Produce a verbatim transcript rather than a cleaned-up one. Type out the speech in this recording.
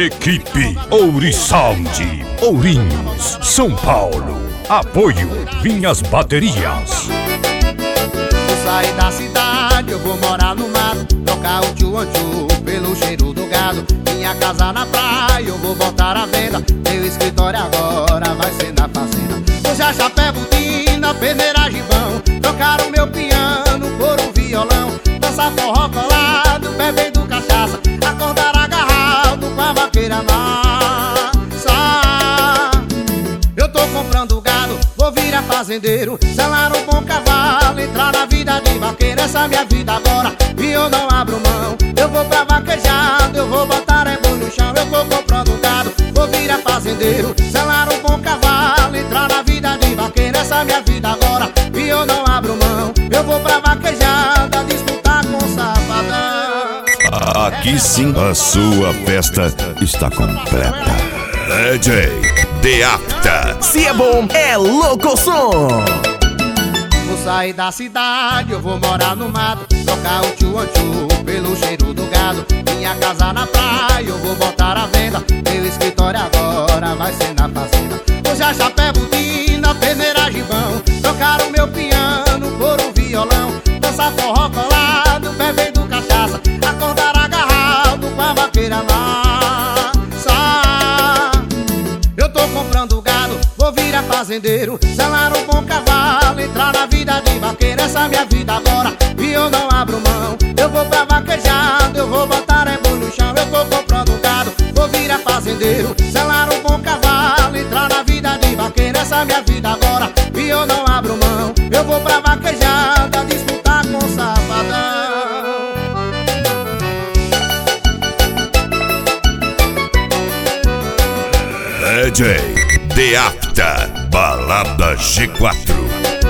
Equipe Ouriçound, Ourinhos, São Paulo. Apoio Vinhas Baterias. Vou sair da cidade, eu vou morar no mato, trocar o tchu-tchu pelo cheiro do gado. Minha casa na praia, eu vou botar à venda. Meu escritório agora vai ser na fazenda. Usar chapéu, botina, peneira, gibão, trocar o meu piano por um violão. Dançar forró colado, bebendo cachaça, acordar agarrado com a vaqueira massa. Eu tô comprando gado, vou virar fazendeiro, selar um bom cavalo, entrar na vida de vaqueiro. Essa é minha vida agora e eu não abro mão. Eu vou pra vaquejado, eu vou botar é boi no chão. Eu tô comprando gado, vou virar fazendeiro, selar um bom cavalo, entrar na vida de vaqueiro. Essa é minha vida agora e eu não abro mão. Eu vou pra vaquejada, disputar com o safadão. Aqui sim a sua festa está completa. D J Deapta. Se é bom, é louco som. Vou sair da cidade, eu vou morar no mato, trocar o tchu-tchu pelo cheiro do gado. Minha casa na praia, eu vou botar à venda. Meu escritório agora vai ser na fazenda. Usar chapéu, botina, peneira, gibão, trocar o meu piano por um violão. Dançar forró colado, bebendo cachaça, acordar agarrado com a vaqueira massa. Eu tô comprando gado, vou virar fazendeiro, selar um bom cavalo, entrar na vida de vaqueiro. Essa é minha vida agora e eu não abro mão. Eu vou pra vaquejado, eu vou botar é boi no chão. Eu tô comprando gado, vou virar fazendeiro, selar um bom cavalo, entrar na vida de vaqueiro. Essa é minha vida agora e eu não abro mão. Eu vou pra vaquejada, disputar com o safadão. D J Deapta, Balada G quatro.